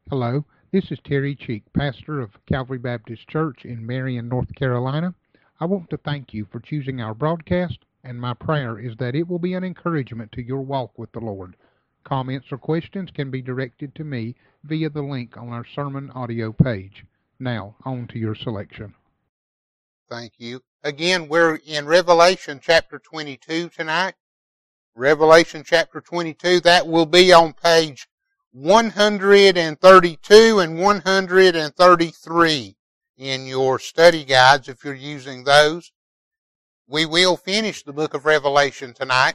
Hello, this is Terry Cheek, pastor of Calvary Baptist Church in Marion, North Carolina. I want to thank you for choosing our broadcast, and my prayer is that it will be an encouragement to your walk with the Lord. Comments or questions can be directed to me via the link on our sermon audio page. Now, on to your selection. Thank you. Again, we're in Revelation chapter 22 tonight. Revelation chapter 22, that will be on page 132 and 133 in your study guides if you're using those. We will finish the book of Revelation tonight,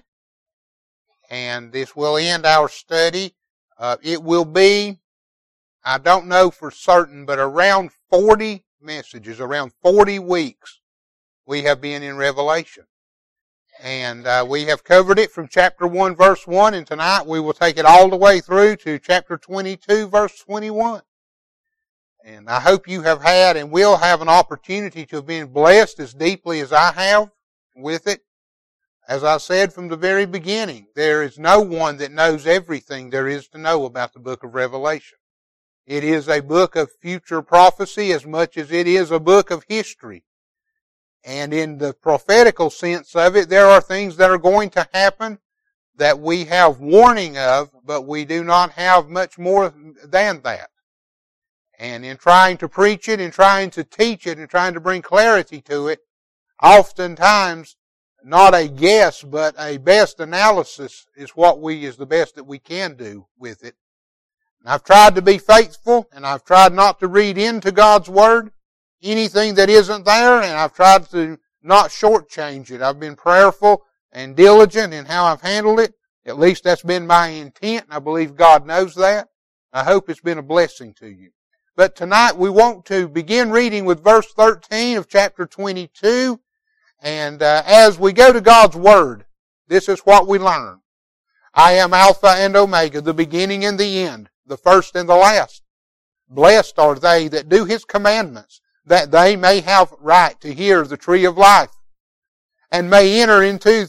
and this will end our study. It will be, I don't know for certain, but around 40 messages, around 40 weeks we have been in Revelation. And we have covered it from chapter 1, verse 1, and tonight we will take it all the way through to chapter 22, verse 21. And I hope you have had and will have an opportunity to have been blessed as deeply as I have with it. As I said from the very beginning, there is no one that knows everything there is to know about the book of Revelation. It is a book of future prophecy as much as it is a book of history. And in the prophetical sense of it, there are things that are going to happen that we have warning of, but we do not have much more than that. And in trying to preach it and trying to teach it and trying to bring clarity to it, oftentimes not a guess, but a best analysis is the best that we can do with it. And I've tried to be faithful, and I've tried not to read into God's Word anything that isn't there, and I've tried to not shortchange it. I've been prayerful and diligent in how I've handled it. At least that's been my intent, and I believe God knows that. I hope it's been a blessing to you. But tonight we want to begin reading with verse 13 of chapter 22, and as we go to God's Word, this is what we learn. I am Alpha and Omega, the beginning and the end, the first and the last. Blessed are they that do His commandments, that they may have right to hear the tree of life, and may enter in through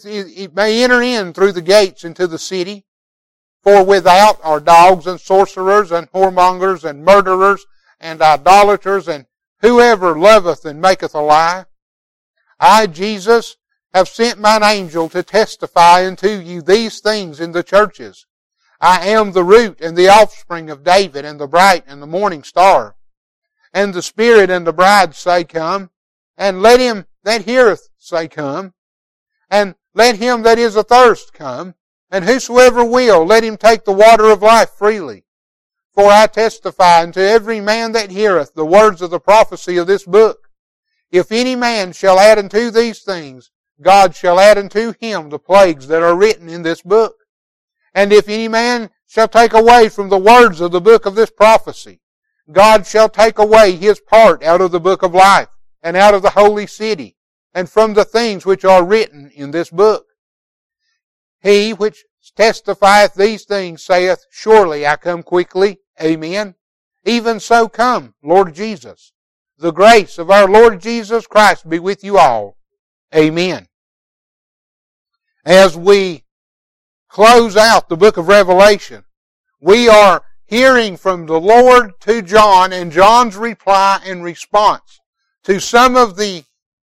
the gates into the city. For without are dogs and sorcerers and whoremongers and murderers and idolaters and whoever loveth and maketh a lie. I, Jesus, have sent mine angel to testify unto you these things in the churches. I am the root and the offspring of David, and the bright and the morning star. And the Spirit and the bride say, Come. And let him that heareth say, Come. And let him that is athirst come. And whosoever will, let him take the water of life freely. For I testify unto every man that heareth the words of the prophecy of this book. If any man shall add unto these things, God shall add unto him the plagues that are written in this book. And if any man shall take away from the words of the book of this prophecy, God shall take away his part out of the book of life, and out of the holy city, and from the things which are written in this book. He which testifieth these things saith, Surely I come quickly. Amen. Even so come, Lord Jesus. The grace of our Lord Jesus Christ be with you all. Amen. As we close out the book of Revelation, we are hearing from the Lord to John and John's reply and response to some of the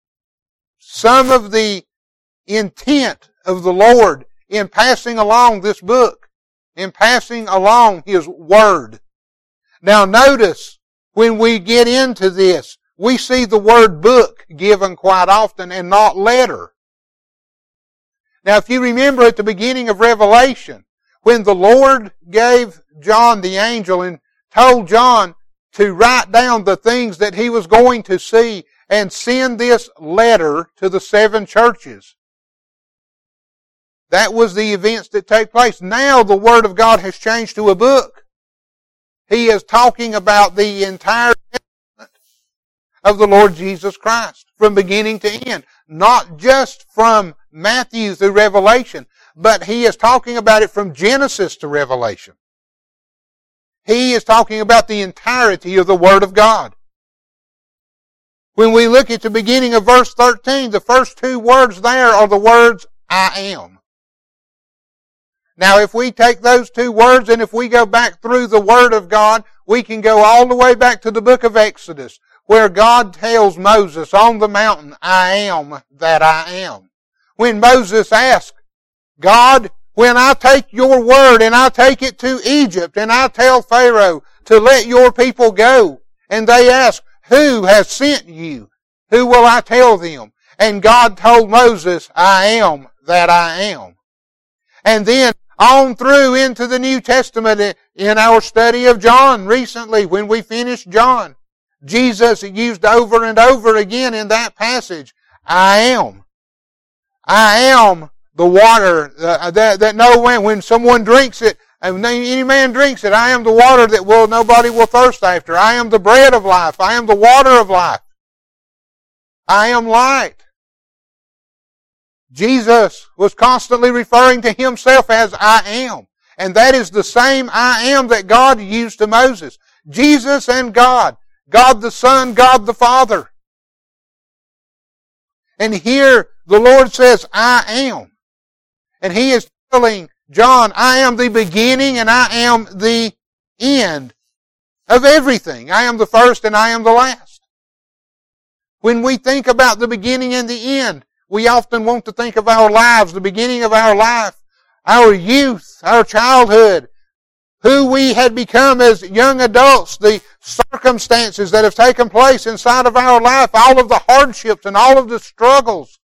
intent of the Lord in passing along this book, in passing along His Word. Now notice, when we get into this, we see the word book given quite often and not letter. Now if you remember at the beginning of Revelation, when the Lord gave John the angel and told John to write down the things that he was going to see and send this letter to the 7 churches. That was the events that take place. Now the Word of God has changed to a book. He is talking about the entire testament of the Lord Jesus Christ from beginning to end. Not just from Matthew through Revelation, but he is talking about it from Genesis to Revelation. He is talking about the entirety of the Word of God. When we look at the beginning of verse 13, the first 2 words there are the words, I am. Now if we take those 2 words and if we go back through the Word of God, we can go all the way back to the book of Exodus, where God tells Moses on the mountain, I am that I am. When Moses asked, God, when I take your word and I take it to Egypt and I tell Pharaoh to let your people go, and they ask, who has sent you? Who will I tell them? And God told Moses, I am that I am. And then on through into the New Testament in our study of John recently, when we finished John, Jesus used over and over again in that passage, I am. I am the water that no man, when someone drinks it, and any man drinks it, I am the water that nobody will thirst after. I am the bread of life. I am the water of life. I am light. Jesus was constantly referring to himself as I am. And that is the same I am that God used to Moses. Jesus and God. God the Son, God the Father. And here the Lord says, I am. And He is telling John, I am the beginning and I am the end of everything. I am the first and I am the last. When we think about the beginning and the end, we often want to think of our lives, the beginning of our life, our youth, our childhood, who we had become as young adults, the circumstances that have taken place inside of our life, all of the hardships and all of the struggles.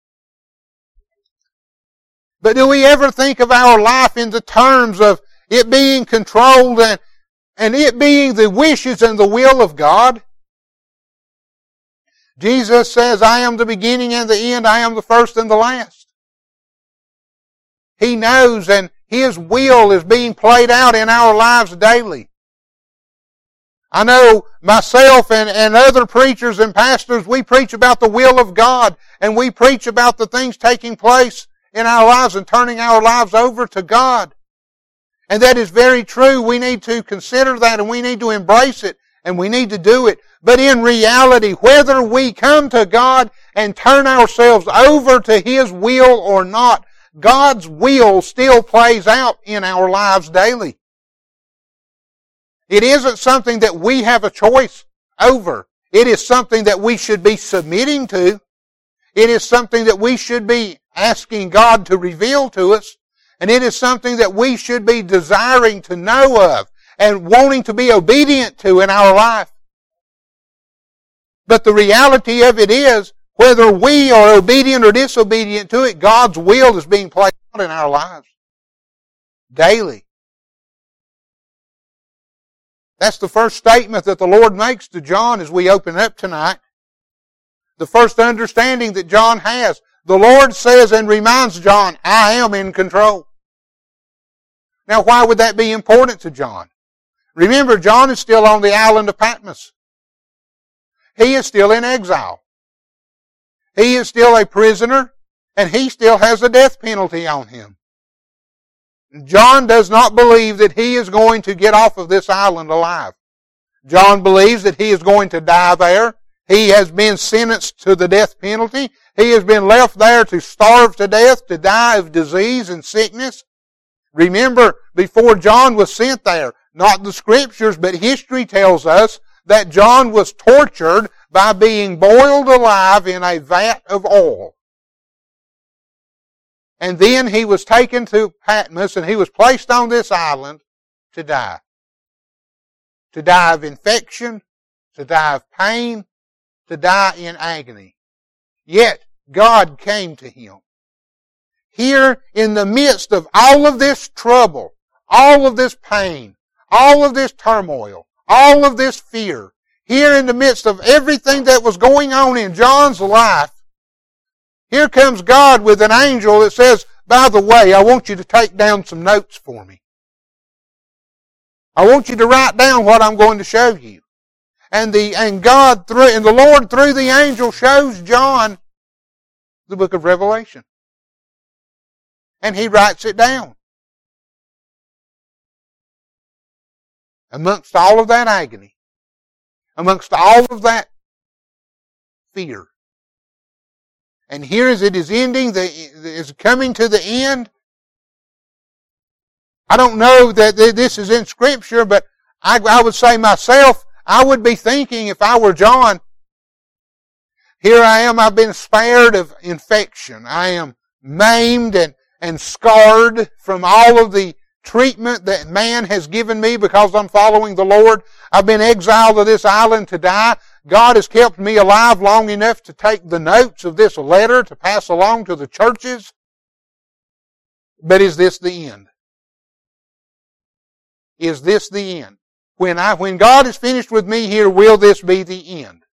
But do we ever think of our life in the terms of it being controlled and it being the wishes and the will of God? Jesus says, I am the beginning and the end. I am the first and the last. He knows, and His will is being played out in our lives daily. I know myself and other preachers and pastors, we preach about the will of God, and we preach about the things taking place in our lives and turning our lives over to God. And that is very true. We need to consider that, and we need to embrace it, and we need to do it. But in reality, whether we come to God and turn ourselves over to His will or not, God's will still plays out in our lives daily. It isn't something that we have a choice over. It is something that we should be submitting to. It is something that we should be asking God to reveal to us. And it is something that we should be desiring to know of and wanting to be obedient to in our life. But the reality of it is, whether we are obedient or disobedient to it, God's will is being played out in our lives. Daily. That's the first statement that the Lord makes to John as we open up tonight. The first understanding that John has. The Lord says and reminds John, I am in control. Now why would that be important to John? Remember, John is still on the island of Patmos. He is still in exile. He is still a prisoner, and he still has a death penalty on him. John does not believe that he is going to get off of this island alive. John believes that he is going to die there. He has been sentenced to the death penalty. He has been left there to starve to death, to die of disease and sickness. Remember, before John was sent there, not the Scriptures, but history tells us that John was tortured by being boiled alive in a vat of oil. And then he was taken to Patmos and he was placed on this island to die. To die of infection, to die of pain, to die in agony. Yet God came to him. Here in the midst of all of this trouble, all of this pain, all of this turmoil, all of this fear, here in the midst of everything that was going on in John's life, here comes God with an angel that says, by the way, I want you to take down some notes for me. I want you to write down what I'm going to show you. And the Lord through the angel shows John the book of Revelation. And he writes it down. Amongst all of that agony, amongst all of that fear. And here as it is ending, is coming to the end. I don't know that this is in Scripture, but I would say myself, I would be thinking if I were John, here I am, I've been spared of infection. I am maimed and scarred from all of the treatment that man has given me because I'm following the Lord. I've been exiled to this island to die. God has kept me alive long enough to take the notes of this letter to pass along to the churches. But is this the end? Is this the end? When God is finished with me here, will this be the end?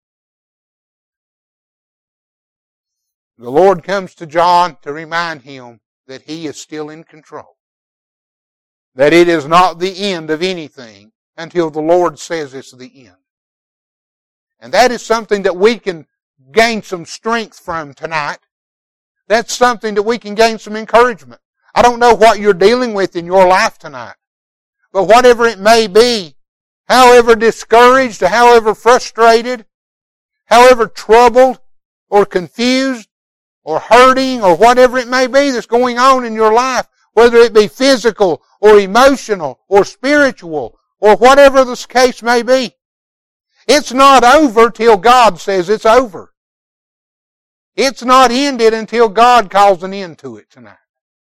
The Lord comes to John to remind him that he is still in control. That it is not the end of anything until the Lord says it's the end. And that is something that we can gain some strength from tonight. That's something that we can gain some encouragement. I don't know what you're dealing with in your life tonight. But whatever it may be, however discouraged, however frustrated, however troubled or confused or hurting or whatever it may be that's going on in your life, whether it be physical or emotional or spiritual or whatever the case may be, it's not over till God says it's over. It's not ended until God calls an end to it tonight.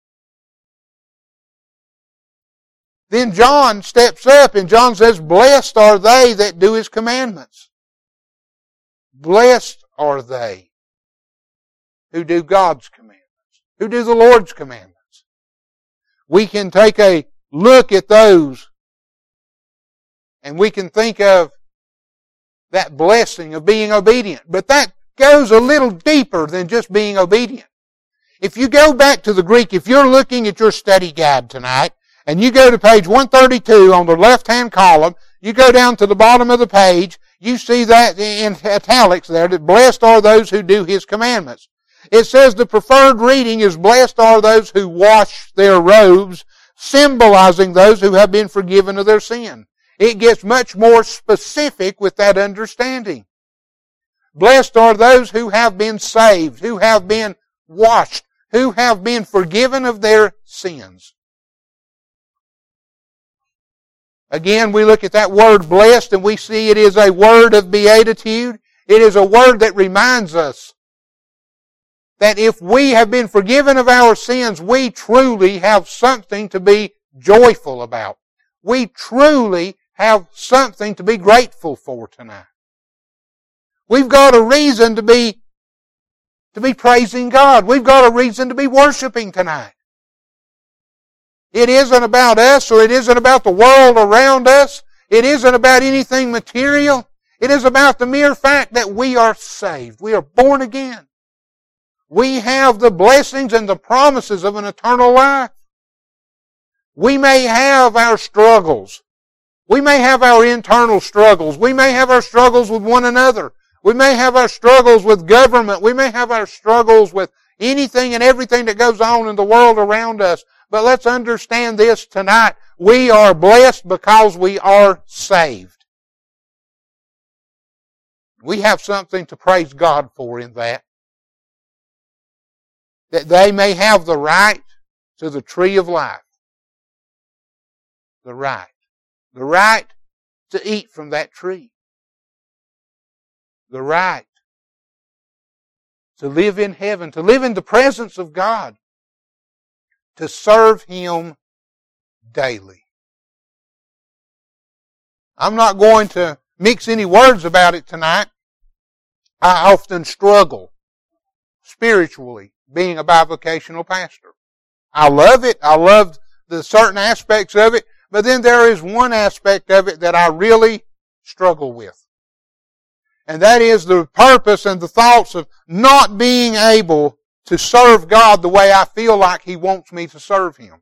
Then John steps up and John says, blessed are they that do His commandments. Blessed are they who do God's commandments, who do the Lord's commandments. We can take a look at those and we can think of that blessing of being obedient. But that goes a little deeper than just being obedient. If you go back to the Greek, if you're looking at your study guide tonight, and you go to page 132 on the left-hand column, you go down to the bottom of the page, you see that in italics there, that blessed are those who do His commandments. It says the preferred reading is blessed are those who wash their robes, symbolizing those who have been forgiven of their sin. It gets much more specific with that understanding. Blessed are those who have been saved, who have been washed, who have been forgiven of their sins. Again, we look at that word blessed and we see it is a word of beatitude. It is a word that reminds us that if we have been forgiven of our sins, we truly have something to be joyful about. We truly have something to be grateful for tonight. We've got a reason to be praising God. We've got a reason to be worshiping tonight. It isn't about us or it isn't about the world around us. It isn't about anything material. It is about the mere fact that we are saved. We are born again. We have the blessings and the promises of an eternal life. We may have our struggles. We may have our internal struggles. We may have our struggles with one another. We may have our struggles with government. We may have our struggles with anything and everything that goes on in the world around us. But let's understand this tonight. We are blessed because we are saved. We have something to praise God for in that. That they may have the right to the tree of life. The right. The right to eat from that tree. The right to live in heaven, to live in the presence of God, to serve Him daily. I'm not going to mix any words about it tonight. I often struggle spiritually being a bivocational pastor. I love it. I love the certain aspects of it. But then there is one aspect of it that I really struggle with. And that is the purpose and the thoughts of not being able to serve God the way I feel like He wants me to serve Him.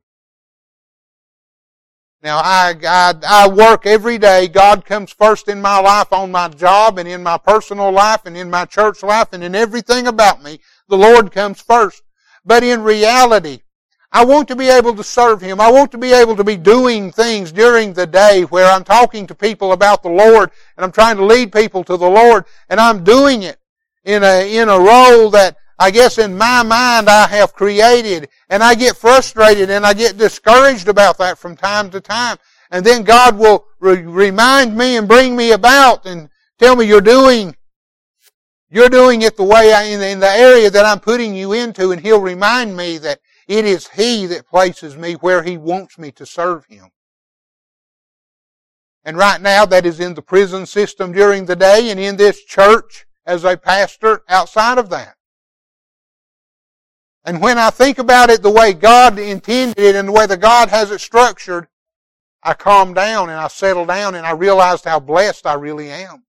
Now, I work every day. God comes first in my life on my job and in my personal life and in my church life and in everything about me. The Lord comes first. But in reality, I want to be able to serve Him. I want to be able to be doing things during the day where I'm talking to people about the Lord and I'm trying to lead people to the Lord, and I'm doing it in a role that I guess in my mind I have created, and I get frustrated and I get discouraged about that from time to time. And then God will remind me and bring me about and tell me you're doing it the way in the area that I'm putting you into, and He'll remind me that it is He that places me where He wants me to serve Him. And right now that is in the prison system during the day and in this church as a pastor outside of that. And when I think about it the way God intended it and the way that God has it structured, I calm down and I settle down and I realized how blessed I really am.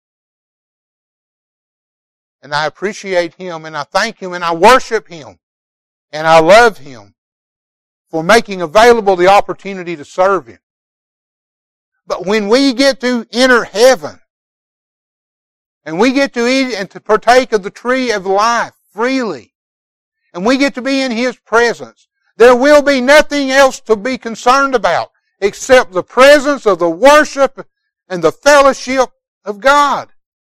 And I appreciate Him and I thank Him and I worship Him and I love Him for making available the opportunity to serve Him. But when we get to enter heaven and we get to eat and to partake of the tree of life freely and we get to be in His presence, there will be nothing else to be concerned about except the presence of the worship and the fellowship of God.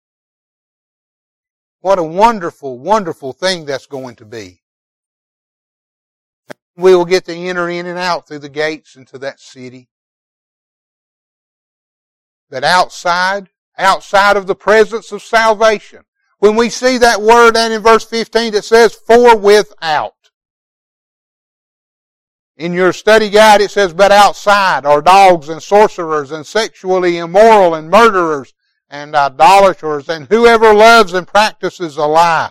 What a wonderful, wonderful thing that's going to be. We will get to enter in and out through the gates into that city. But outside of the presence of salvation, when we see that word and in verse 15 it says, for without. In your study guide it says, but outside are dogs and sorcerers and sexually immoral and murderers and idolaters and whoever loves and practices a lie.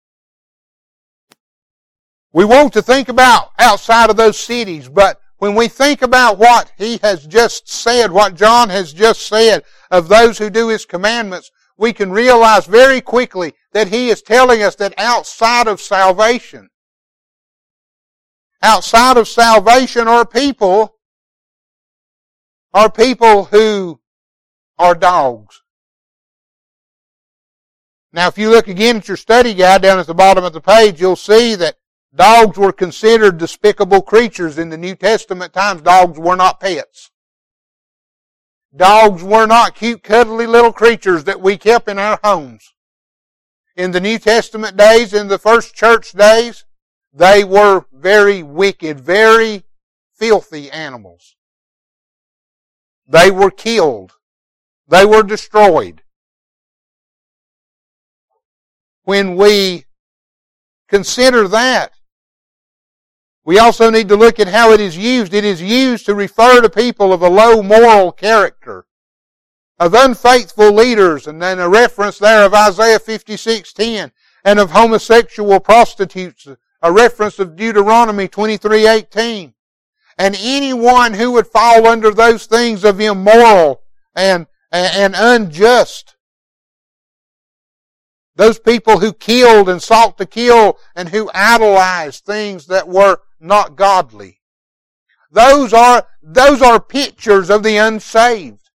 We want to think about outside of those cities, but when we think about what he has just said, what John has just said of those who do his commandments, we can realize very quickly that he is telling us that outside of salvation are people who are dogs. Now, if you look again at your study guide down at the bottom of the page, you'll see that dogs were considered despicable creatures in the New Testament times. Dogs were not pets. Dogs were not cute, cuddly little creatures that we kept in our homes. In the New Testament days, in the first church days, they were very wicked, very filthy animals. They were killed. They were destroyed. When we consider that, we also need to look at how it is used. It is used to refer to people of a low moral character, of unfaithful leaders, and then a reference there of Isaiah 56:10, and of homosexual prostitutes, a reference of Deuteronomy 23:18. And anyone who would fall under those things of immoral and unjust. Those people who killed and sought to kill and who idolized things that were not godly. Those are pictures of the unsaved.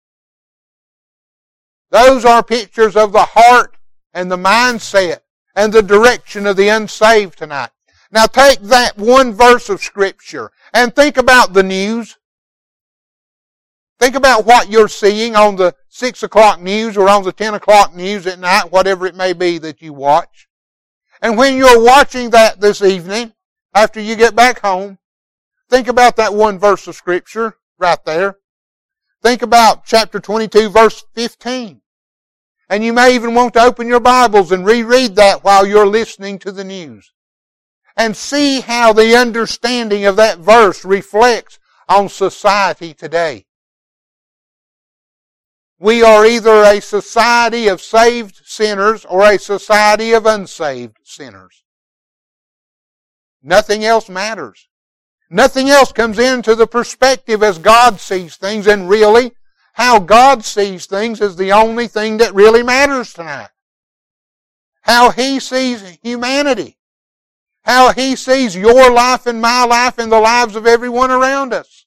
Those are pictures of the heart and the mindset and the direction of the unsaved tonight. Now take that one verse of Scripture and think about the news. Think about what you're seeing on the 6 o'clock news or on the 10 o'clock news at night, whatever it may be that you watch. And when you're watching that this evening, after you get back home, think about that one verse of Scripture right there. Think about chapter 22, verse 15. And you may even want to open your Bibles and reread that while you're listening to the news. And see how the understanding of that verse reflects on society today. We are either a society of saved sinners or a society of unsaved sinners. Nothing else matters. Nothing else comes into the perspective as God sees things, and really, how God sees things is the only thing that really matters tonight. How He sees humanity. How He sees your life and my life and the lives of everyone around us.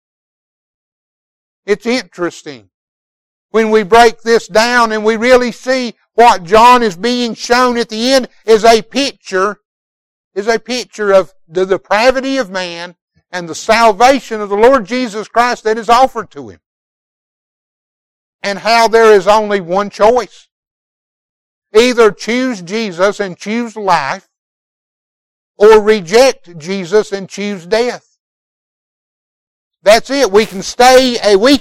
It's interesting when we break this down and we really see what John is being shown at the end is a picture of the depravity of man and the salvation of the Lord Jesus Christ that is offered to him. And how there is only one choice. Either choose Jesus and choose life, or reject Jesus and choose death. That's it. We can stay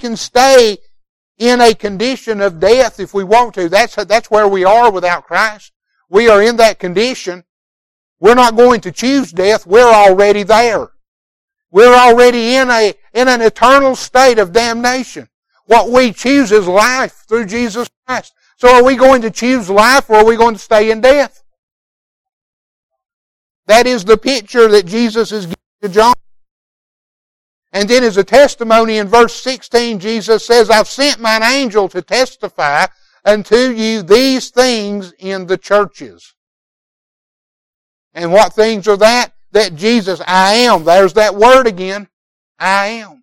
in a condition of death if we want to. That's where we are without Christ. We are in that condition. We're not going to choose death. We're already there. We're already in an eternal state of damnation. What we choose is life through Jesus Christ. So are we going to choose life or are we going to stay in death? That is the picture that Jesus is giving to John. And then as a testimony in verse 16, Jesus says, I've sent mine angel to testify unto you these things in the churches. And what things are that? That Jesus, I am. There's that word again. I am.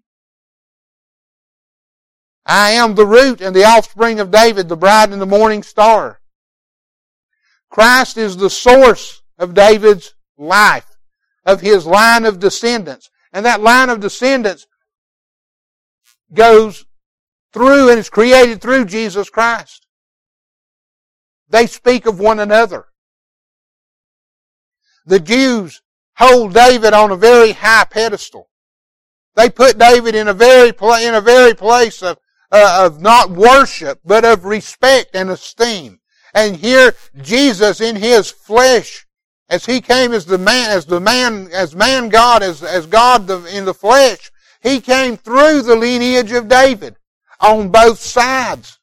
I am the root and the offspring of David, the bride and the morning star. Christ is the source of David's life, of his line of descendants. And that line of descendants goes through and is created through Jesus Christ. They speak of one another. The Jews hold David on a very high pedestal. They put David in a very place of not worship, but of respect and esteem. And here Jesus in his flesh, as he came as man God, as God in the flesh, he came through the lineage of David on both sides.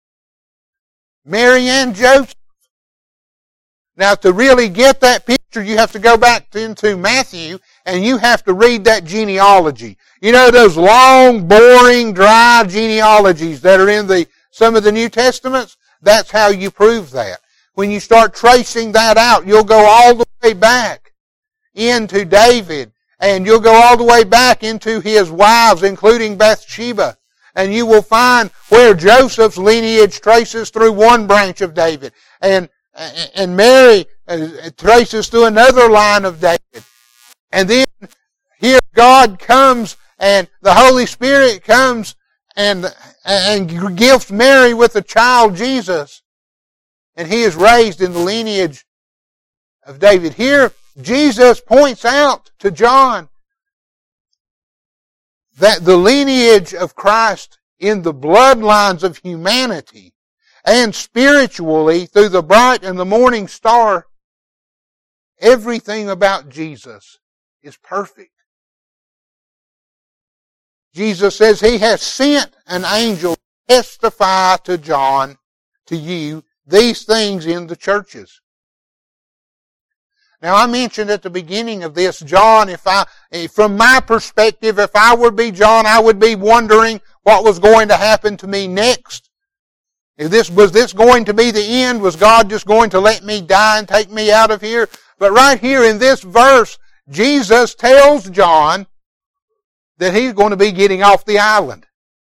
Mary and Joseph. Now to really get that picture, you have to go back into Matthew and you have to read that genealogy. You know those long, boring, dry genealogies that are in some of the New Testaments? That's how you prove that. When you start tracing that out, you'll go all the way back into David, and you'll go all the way back into his wives, including Bathsheba. And you will find where Joseph's lineage traces through one branch of David, and Mary traces through another line of David. And then here God comes, and the Holy Spirit comes and gifts Mary with the child Jesus. And he is raised in the lineage of David. Here, Jesus points out to John that the lineage of Christ in the bloodlines of humanity and spiritually through the bright and the morning star, everything about Jesus is perfect. Jesus says he has sent an angel to testify to John, to you, these things in the churches. Now I mentioned at the beginning of this, John, from my perspective, if I would be John, I would be wondering what was going to happen to me next. Was this going to be the end? Was God just going to let me die and take me out of here? But right here in this verse, Jesus tells John that he's going to be getting off the island.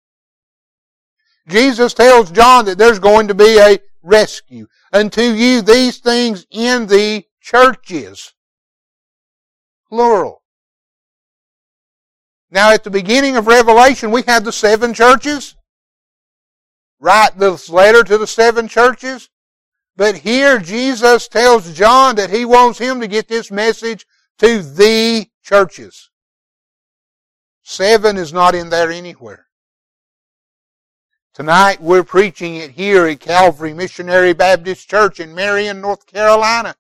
Jesus tells John that there's going to be a rescue. Unto you these things in the churches. Plural. Now at the beginning of Revelation we had the 7 churches. Write this letter to the 7 churches. But here Jesus tells John that he wants him to get this message to the churches. 7 is not in there anywhere. Tonight we're preaching it here at Calvary Missionary Baptist Church in Marion, North Carolina.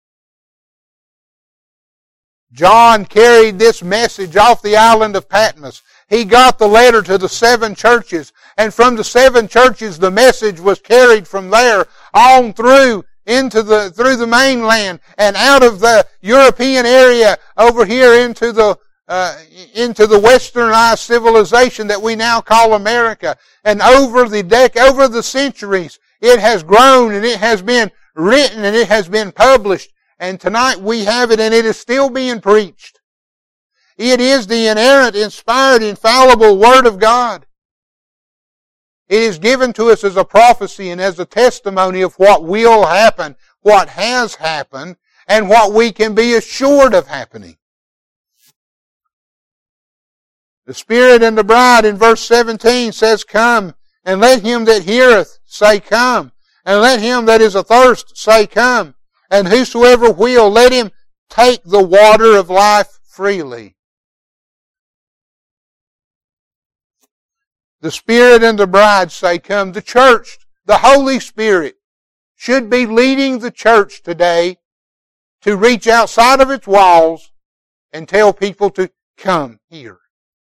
John carried this message off the island of Patmos. He got the letter to the 7 churches, and from the 7 churches the message was carried from there on through the mainland and out of the European area over here into the westernized civilization that we now call America. And over the centuries, it has grown and it has been written and it has been published. And tonight we have it and it is still being preached. It is the inerrant, inspired, infallible Word of God. It is given to us as a prophecy and as a testimony of what will happen, what has happened, and what we can be assured of happening. The Spirit and the bride in verse 17 says, Come, and let him that heareth say, Come, and let him that is athirst say, Come, and whosoever will, let him take the water of life freely. The Spirit and the bride say, come. The church, the Holy Spirit, should be leading the church today to reach outside of its walls and tell people to come here.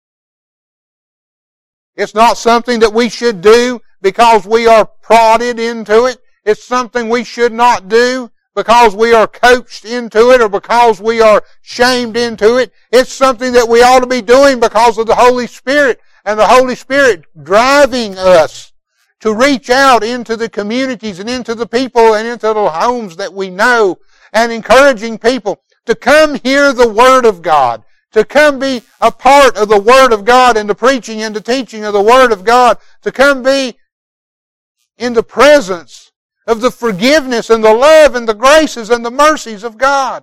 It's not something that we should do because we are prodded into it. It's something we should not do because we are coached into it or because we are shamed into it. It's something that we ought to be doing because of the Holy Spirit, and the Holy Spirit driving us to reach out into the communities and into the people and into the homes that we know, and encouraging people to come hear the Word of God, to come be a part of the Word of God and the preaching and the teaching of the Word of God, to come be in the presence of the forgiveness and the love and the graces and the mercies of God.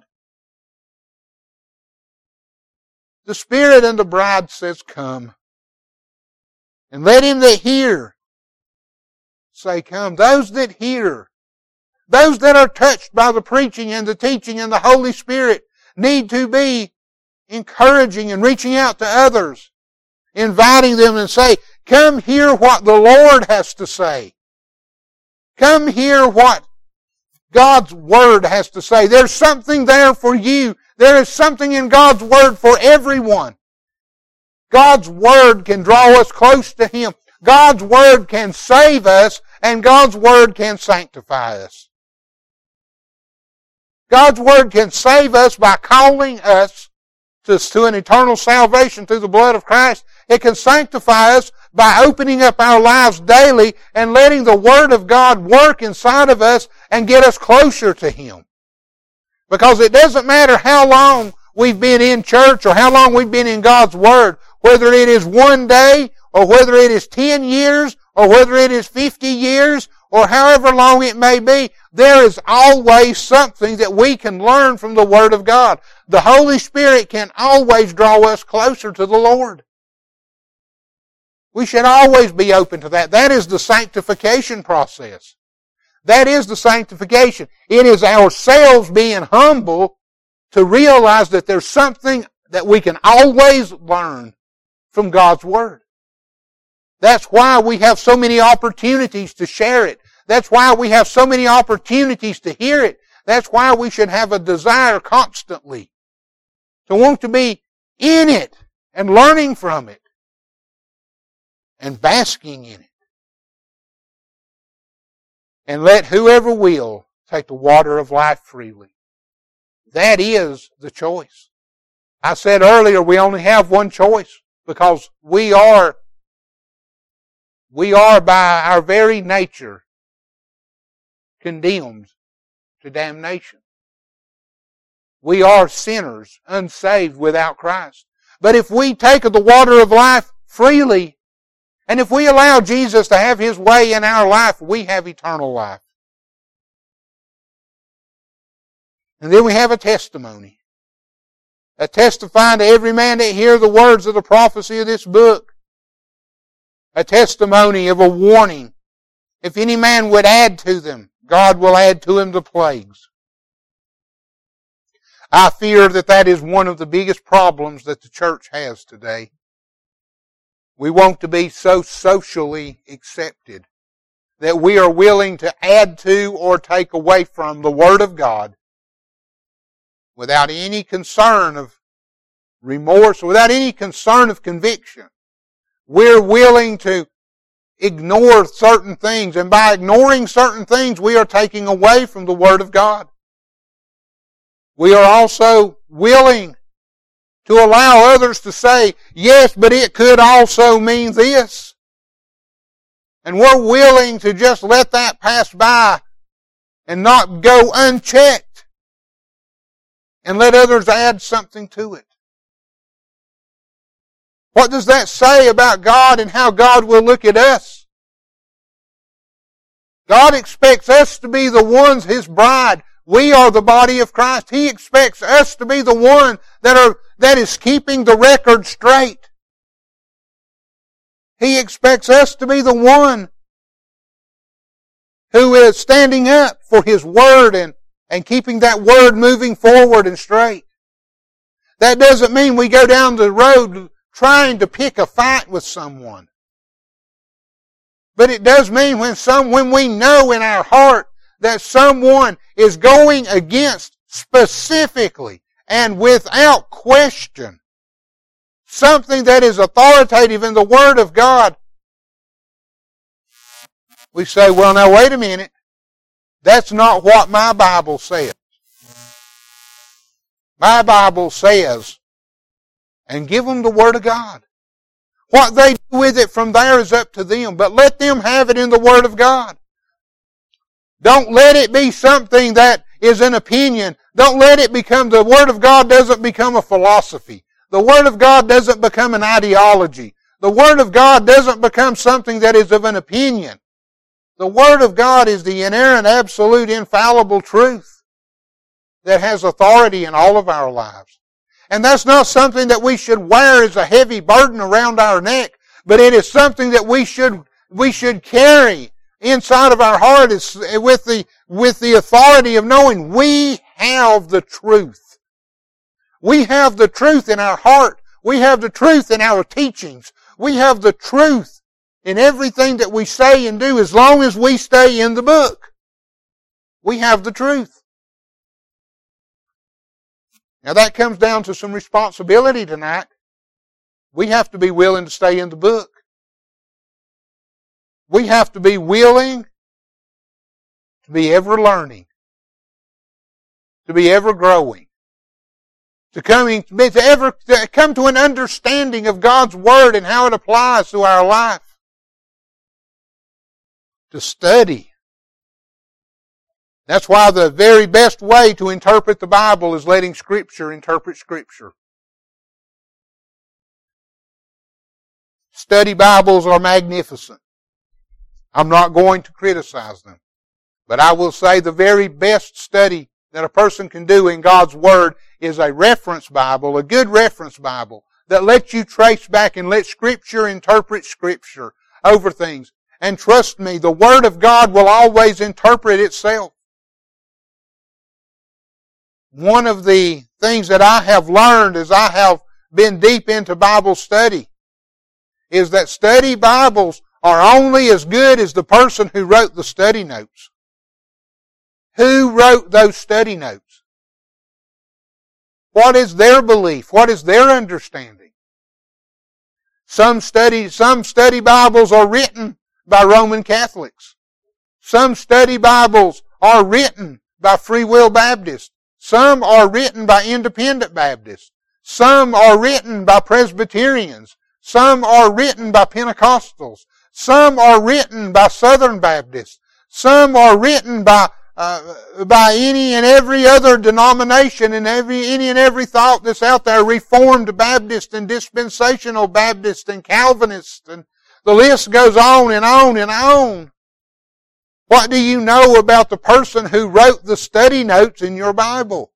The Spirit and the bride says, come. And let him that hear say, come. Those that hear, those that are touched by the preaching and the teaching and the Holy Spirit need to be encouraging and reaching out to others, inviting them and say, come hear what the Lord has to say. Come hear what God's Word has to say. There's something there for you. There is something in God's Word for everyone. God's Word can draw us close to Him. God's Word can save us, and God's Word can sanctify us. God's Word can save us by calling us to an eternal salvation through the blood of Christ. It can sanctify us by opening up our lives daily and letting the Word of God work inside of us and get us closer to Him. Because it doesn't matter how long we've been in church or how long we've been in God's Word, whether it is one day or whether it is 10 years or whether it is 50 years or however long it may be, there is always something that we can learn from the Word of God. The Holy Spirit can always draw us closer to the Lord. We should always be open to that. That is the sanctification process. That is the sanctification. It is ourselves being humble to realize that there's something that we can always learn from God's Word. That's why we have so many opportunities to share it. That's why we have so many opportunities to hear it. That's why we should have a desire constantly to want to be in it and learning from it and basking in it. And let whoever will take the water of life freely. That is the choice. I said earlier we only have one choice because we are by our very nature condemned to damnation. We are sinners, unsaved without Christ. But if we take of the water of life freely, and if we allow Jesus to have His way in our life, we have eternal life. And then we have a testimony. A testifying to every man that hear the words of the prophecy of this book. A testimony of a warning. If any man would add to them, God will add to him the plagues. I fear that is one of the biggest problems that the church has today. We want to be so socially accepted that we are willing to add to or take away from the Word of God without any concern of remorse, without any concern of conviction. We're willing to ignore certain things, and by ignoring certain things, we are taking away from the Word of God. We are also willing to allow others to say, yes, but it could also mean this. And we're willing to just let that pass by and not go unchecked and let others add something to it. What does that say about God and how God will look at us? God expects us to be the ones, His bride. We are the body of Christ. He expects us to be the one that is keeping the record straight. He expects us to be the one who is standing up for His Word and keeping that Word moving forward and straight. That doesn't mean we go down the road trying to pick a fight with someone. But it does mean when we know in our heart that someone is going against specifically and without question something that is authoritative in the Word of God, we say, well, now wait a minute. That's not what my Bible says. My Bible says, and give them the Word of God. What they do with it from there is up to them, but let them have it in the Word of God. Don't let it be something that is an opinion. Don't let it become, the Word of God doesn't become a philosophy. The Word of God doesn't become an ideology. The Word of God doesn't become something that is of an opinion. The Word of God is the inerrant, absolute, infallible truth that has authority in all of our lives. And that's not something that we should wear as a heavy burden around our neck, but it is something that we should carry inside of our heart with the authority of knowing we have the truth. We have the truth in our heart. We have the truth in our teachings. We have the truth in everything that we say and do as long as we stay in the book. We have the truth. Now that comes down to some responsibility tonight. We have to be willing to stay in the book. We have to be willing to be ever learning, to be ever growing, to come to an understanding of God's Word and how it applies to our life. To study. That's why the very best way to interpret the Bible is letting Scripture interpret Scripture. Study Bibles are magnificent. I'm not going to criticize them. But I will say the very best study that a person can do in God's Word is a reference Bible, a good reference Bible that lets you trace back and let Scripture interpret Scripture over things. And trust me, the Word of God will always interpret itself. One of the things that I have learned as I have been deep into Bible study is that study Bibles are only as good as the person who wrote the study notes. Who wrote those study notes? What is their belief? What is their understanding? Some study Bibles are written by Roman Catholics. Some study Bibles are written by Free Will Baptists. Some are written by Independent Baptists. Some are written by Presbyterians. Some are written by Pentecostals. Some are written by Southern Baptists. Some are written by any and every other denomination and any and every thought that's out there, Reformed Baptist and Dispensational Baptist and Calvinist, and the list goes on and on and on. What do you know about the person who wrote the study notes in your Bible?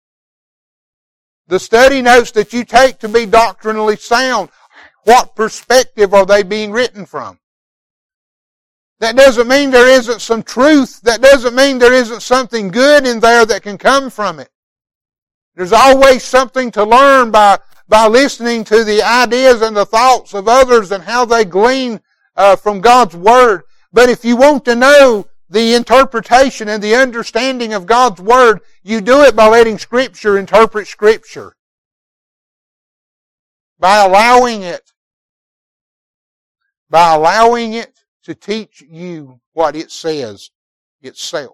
The study notes that you take to be doctrinally sound, what perspective are they being written from? That doesn't mean there isn't some truth. That doesn't mean there isn't something good in there that can come from it. There's always something to learn by listening to the ideas and the thoughts of others and how they glean from God's Word. But if you want to know the interpretation and the understanding of God's Word, you do it by letting Scripture interpret Scripture. By allowing it to teach you what it says itself.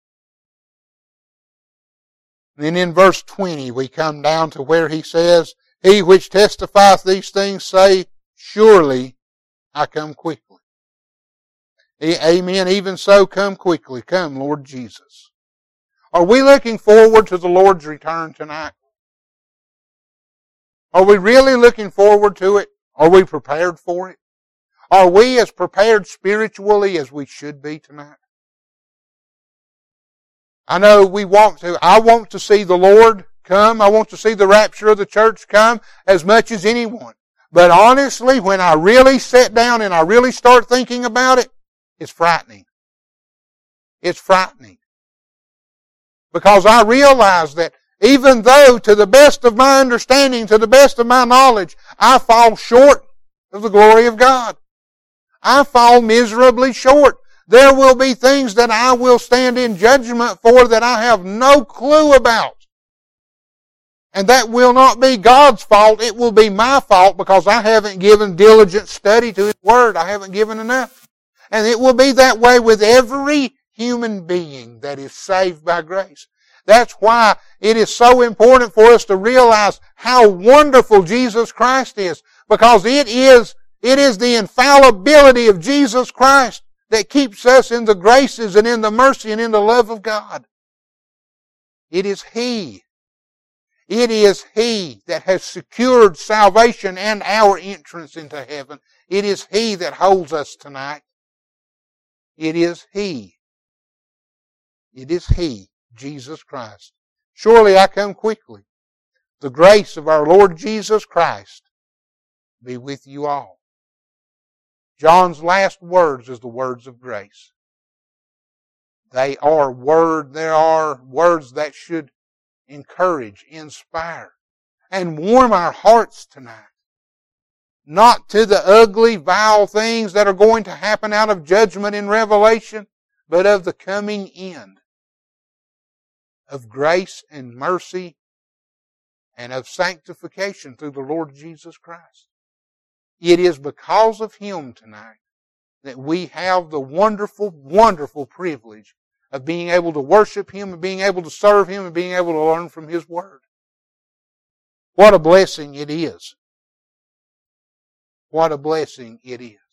Then in verse 20 we come down to where he says, He which testifieth these things say, Surely I come quickly. Amen. Even so, come quickly. Come, Lord Jesus. Are we looking forward to the Lord's return tonight? Are we really looking forward to it? Are we prepared for it? Are we as prepared spiritually as we should be tonight? I know I want to see the Lord come. I want to see the rapture of the church come as much as anyone. But honestly, when I really sit down and I really start thinking about it, it's frightening. It's frightening. Because I realize that even though, to the best of my understanding, to the best of my knowledge, I fall short of the glory of God. I fall miserably short. There will be things that I will stand in judgment for that I have no clue about. And that will not be God's fault. It will be my fault because I haven't given diligent study to His Word. I haven't given enough. And it will be that way with every human being that is saved by grace. That's why it is so important for us to realize how wonderful Jesus Christ is. Because it is the infallibility of Jesus Christ that keeps us in the graces and in the mercy and in the love of God. It is He. It is He that has secured salvation and our entrance into heaven. It is He that holds us tonight. It is He. It is He, Jesus Christ. Surely I come quickly. The grace of our Lord Jesus Christ be with you all. John's last words is the words of grace. There are words that should encourage, inspire, and warm our hearts tonight. Not to the ugly, vile things that are going to happen out of judgment in Revelation, but of the coming end of grace and mercy and of sanctification through the Lord Jesus Christ. It is because of Him tonight that we have the wonderful, wonderful privilege of being able to worship Him and being able to serve Him and being able to learn from His Word. What a blessing it is. What a blessing it is.